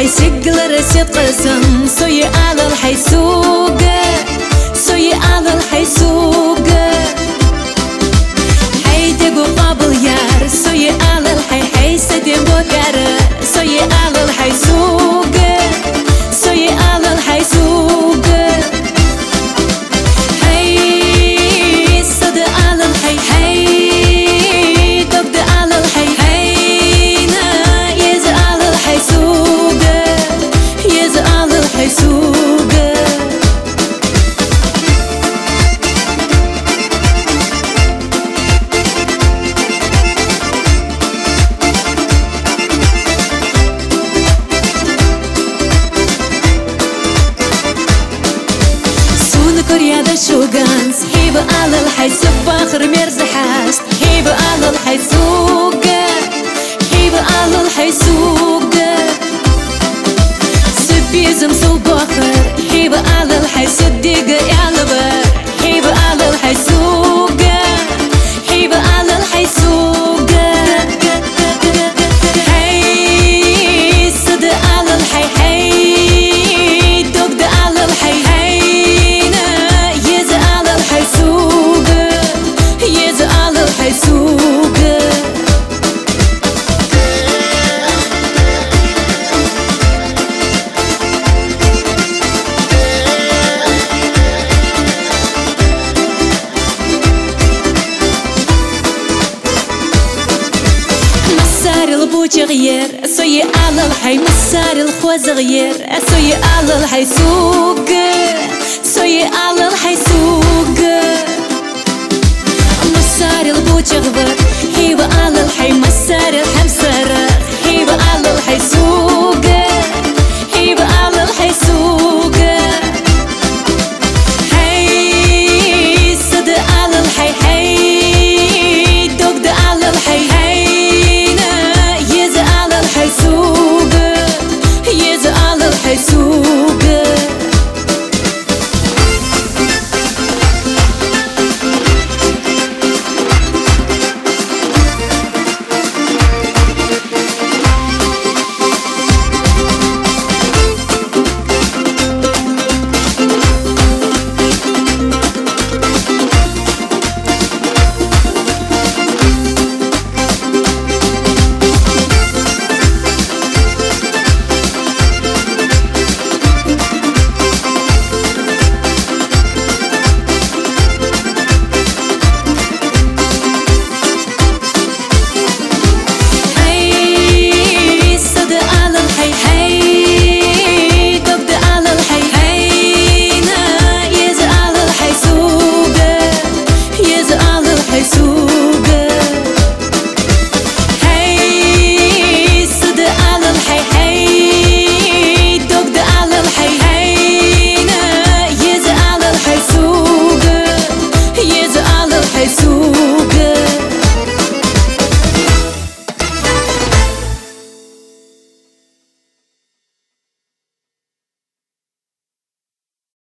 سجل رسيت قسم سوي على الحيسوق سوي على الحيسوق حيدق قبل يار سوي على الحي حيسد بوكر سوي على الحيسوق سوي على الحيسوق حي صد على الحي حي دق على الحي حينا يز على الحيسوق يز على الحيسوق كوريا شوغانس هيب على الحيسوق فاخر مرزحاس هيب على الحيسوق هيب على الحيسوق سبيزم سو باخر هيب على الحيسوق ديق يعلبر هيب على الحيسوق هيب على الحيسوق حي صد على الحي حي دق على الحي حي يز على الحيسوق مسار البوج غير سوي على الحي مسار الخوز غير سوي على الحيسوق سوي على الحيسوق مسار البوج غبر